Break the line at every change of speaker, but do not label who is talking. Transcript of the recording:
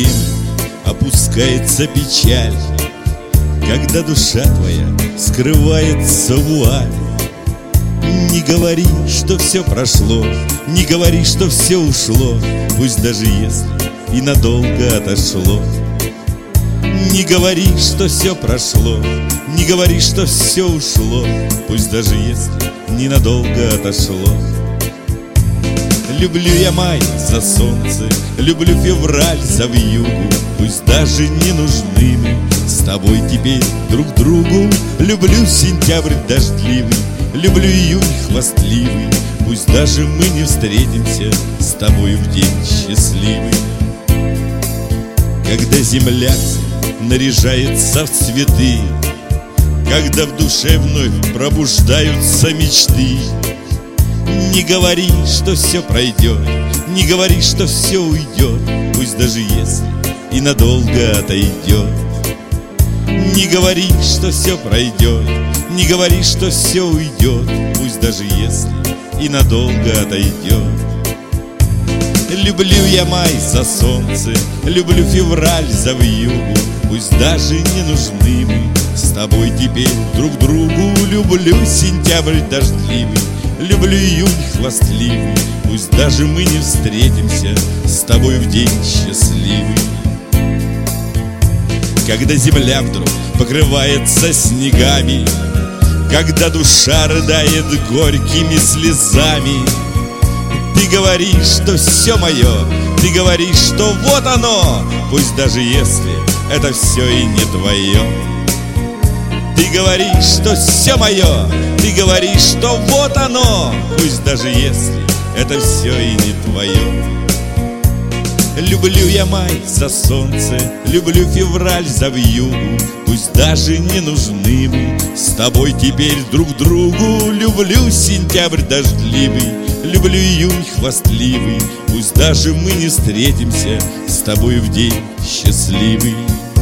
землю опускается печаль, когда душа твоя скрывается в вуале. Не говори, что все прошло, не говори, что все ушло, пусть даже если и надолго отошло. Не говори, что все прошло, не говори, что все ушло, пусть даже если ненадолго отошло. Люблю я май за солнце, люблю февраль за вьюгу, пусть даже не нужны мы с тобой теперь друг другу. Люблю сентябрь дождливый, люблю июнь хвастливый, пусть даже мы не встретимся с тобой в день счастливый. Когда земля наряжается в цветы, когда в душе вновь пробуждаются мечты, не говори, что все пройдет, не говори, что все уйдет, пусть даже если и надолго отойдет. Не говори, что все пройдет, не говори, что все уйдет, пусть даже если и надолго отойдет. Люблю я май за солнце, люблю февраль за вьюгу, пусть даже не нужны мы с тобой теперь друг другу. Люблю сентябрь дождливый, люблю июнь хвастливый, пусть даже мы не встретимся с тобой в день счастливый. Когда земля вдруг покрывается снегами, когда душа рыдает горькими слезами, ты говоришь, что все мое, ты говоришь, что вот оно, пусть даже если это все и не твое. Ты говоришь, что все мое, ты говоришь, что вот оно, пусть даже если это все и не твое. Люблю я май за солнце, люблю февраль за вьюгу, пусть даже не нужны мы с тобой теперь друг другу. Люблю сентябрь дождливый, люблю июнь хвастливый, пусть даже мы не встретимся с тобой в день счастливый.